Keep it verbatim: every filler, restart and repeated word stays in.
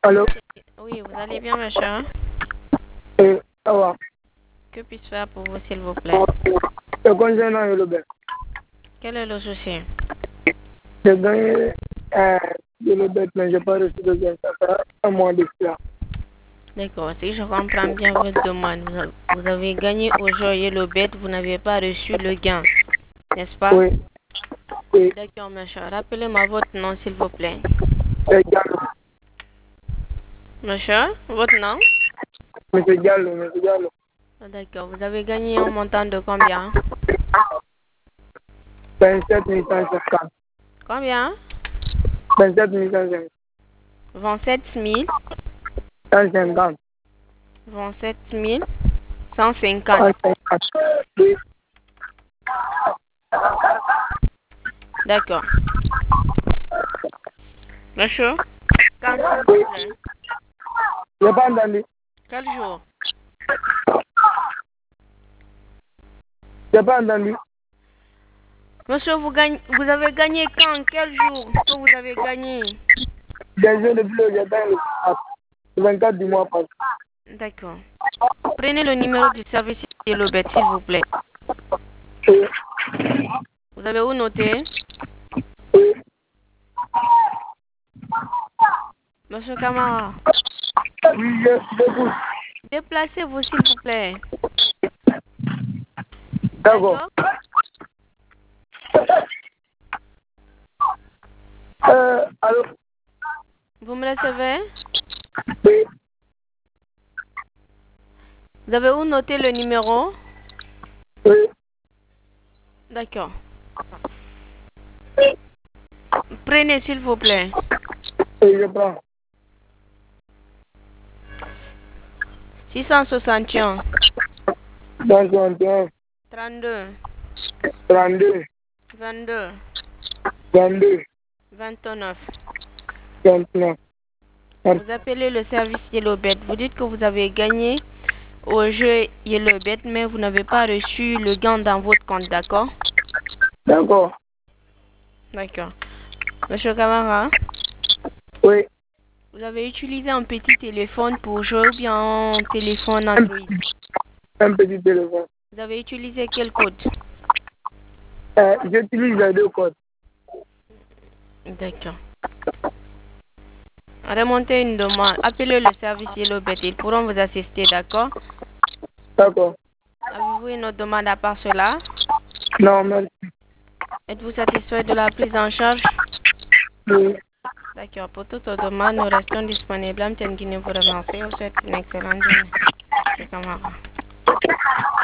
Allô? Oui, vous allez bien, monsieur? Oui, ça va. Que puis-je faire pour vous, s'il vous plaît? C'est concernant le bête. Quel est le souci? J'ai gagné euh, le bête, mais je n'ai pas reçu de gain. Ça fait un mois de cela. D'accord, si je comprends bien votre demande, vous avez, vous avez gagné aujourd'hui le bête, vous n'avez pas reçu le gain, n'est-ce pas? Oui, oui, D'accord, monsieur. Rappelez-moi votre nom, s'il vous plaît. c'est Diallo. Monsieur, votre nom? Monsieur Diallo, Monsieur Diallo. Ah, d'accord, vous avez gagné un montant de combien? vingt-sept mille cent cinquante. Combien? vingt-sept mille cent cinquante. vingt-sept mille? cent cinquante. vingt-sept mille cent cinquante. cent cinquante. Oui, D'accord. Monsieur, quand s'il oui. vous plaît? Je n'ai pas entendu. Quel jour? Je n'ai pas entendu. Monsieur, vous, gagne, vous avez gagné quand? Quel jour que vous avez gagné? Des jours depuis le jardin, le vingt-quatre du mois passé. D'accord. Prenez le numéro du service Yellow Bet, s'il vous plaît. Oui, Vous avez où noté? oui. Monsieur Camara, Oui, je j'écoute. déplacez-vous, s'il vous plaît. D'accord. D'accord? Euh, allô? Vous me recevez? Oui, Vous avez où noté le numéro? oui. D'accord. Prenez, s'il vous plaît. Oui, je prends. six cent soixante et un, cinquante et un, trente-deux, trente-deux, vingt-deux, vingt-deux, vingt-neuf. vingt-neuf. Vous appelez le service Yellow Bet. Vous dites que vous avez gagné au jeu Yellow Bet, mais vous n'avez pas reçu le gain dans votre compte, d'accord? D'accord. D'accord. Monsieur Camara, Oui. vous avez utilisé un petit téléphone pour jouer ou bien un téléphone Un, Android? un petit téléphone. Vous avez utilisé quel code? Euh, J'utilise les deux codes. D'accord. Remontez une demande. Appelez le service Yellow Bet. Ils pourront vous assister, d'accord? D'accord. Avez-vous une autre demande à part cela? Non, merci. Êtes-vous satisfait de la prise en charge? Oui. D'accord. Pour toute autre demande, nous restons disponibles. Amtienne Guinée vous remercie. Vous souhaite une excellente journée. Monsieur Camara.